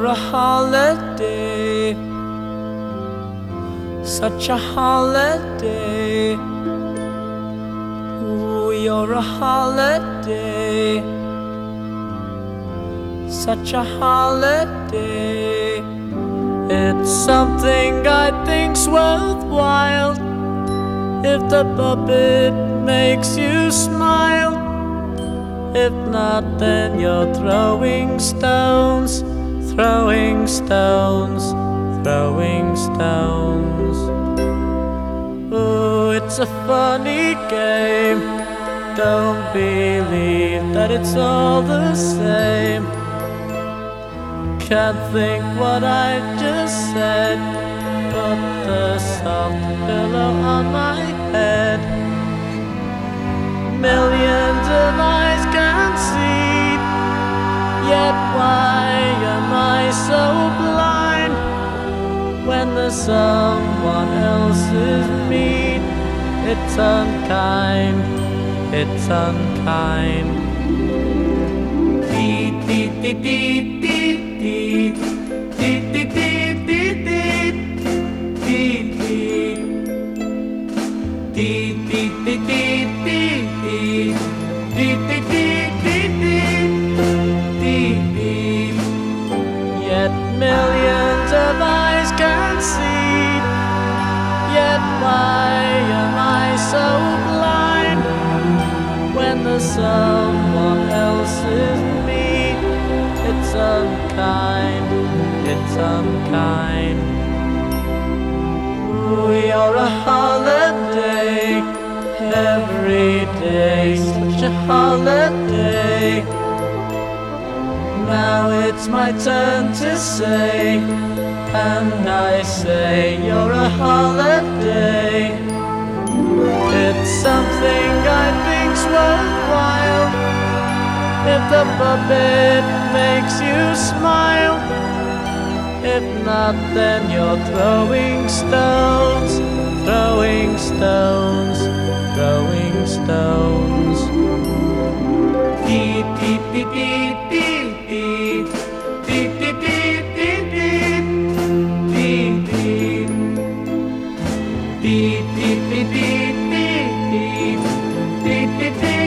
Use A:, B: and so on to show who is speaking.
A: a holiday, such a holiday. Ooh, you're a holiday, such a holiday. It's something I think's worthwhile if the puppet makes you smile. If not, then you're throwing stones, throwing stones, throwing stones. Ooh, it's a funny game. Don't believe that it's all the same. Can't think what I just said. Put the soft pillow on my head. Millions of eyes can see, yet why am I so blind? When there's someone else's mean, it's unkind, it's unkind. Dee dee dee dee dee dee dee dee dee dee dee dee dee dee dee. Yet millions of eyes can see, yet why am I so blind? When there's someone else's me, it's unkind, it's unkind. Ooh, you're a holiday, every day, such a holiday. Now it's my turn to say, and I say you're a holiday. It's something I think's worthwhile if the puppet makes you smile. If not, then you're throwing stones, throwing stones, throwing stones. Dee dee dee dee dee dee dee dee dee dee dee dee dee dee dee dee dee dee dee dee.